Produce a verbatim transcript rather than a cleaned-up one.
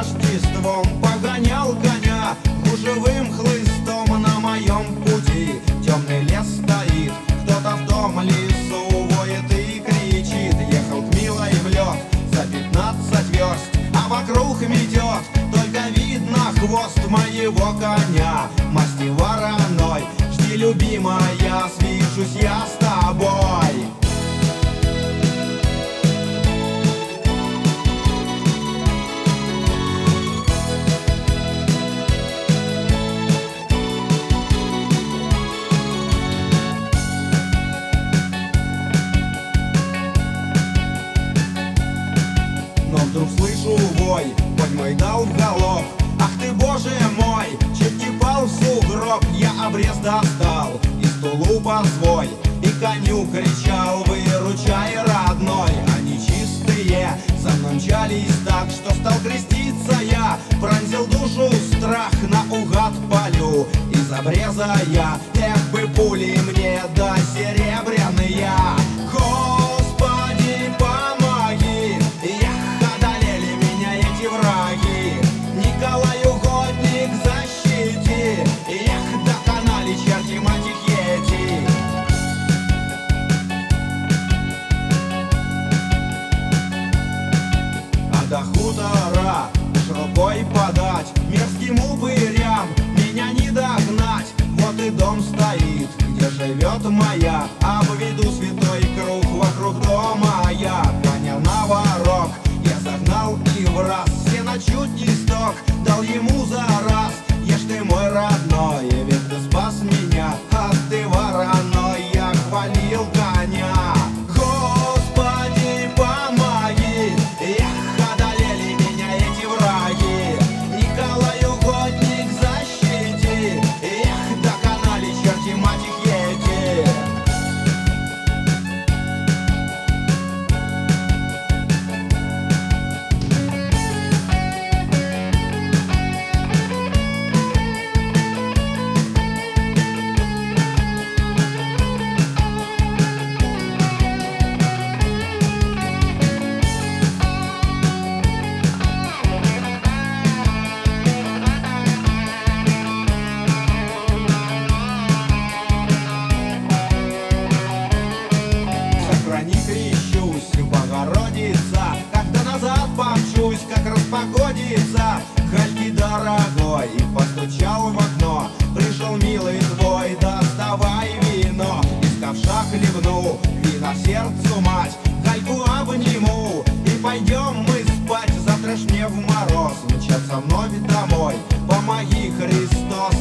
Рождеством погонял коня гужевым хлыстом на моем пути. Темный лес стоит, кто-то в том лесу воет и кричит. Ехал к милой в лед за пятнадцать верст, а вокруг метет, только видно хвост моего коня. Масти вороной, жди, любимая, свяжусь я с тобой. Но вдруг слышу вой, конь мой дал в галоп. Ах ты, боже мой, чуть не пал в сугроб. Я обрез достал из тулупа свой и коню кричал: выручай, родной. Они чистые за мной мчались так, что стал креститься я. Пронзил душу страх, наугад полю из обреза я. Эх бы пули мне да серебряные. Господи, помоги, эх, одолели меня эти враги. Николай Угодник, защити, эх, доконали черти мать их ети. А до хутора уж рукой подать мерзким упырям меня не догнать. Вот и дом стоит, где живет моя, обведу святой круг вокруг дома я. Коня на ворог я загнал и в раз, сено чуть не сток дал ему за раз. Ешь ты, мой родной, ведь ты спас меня, а ты вороной. Я хвалил коня. Господи, помоги, эх, одолели меня эти враги. Николай Угодник, защити, эх, доконали черти мать их ети. Сохрани, крещусь, Богородица, как-то назад помчусь, как распогодится. Хальки, дорогой, постучал в окно, пришел милый твой, доставай вино. Из ковша хлебну, вина сердцу мать, Хальку обниму и пойдем мы спать. Завтра ж мне в мороз мчаться вновь домой, помоги, Христос,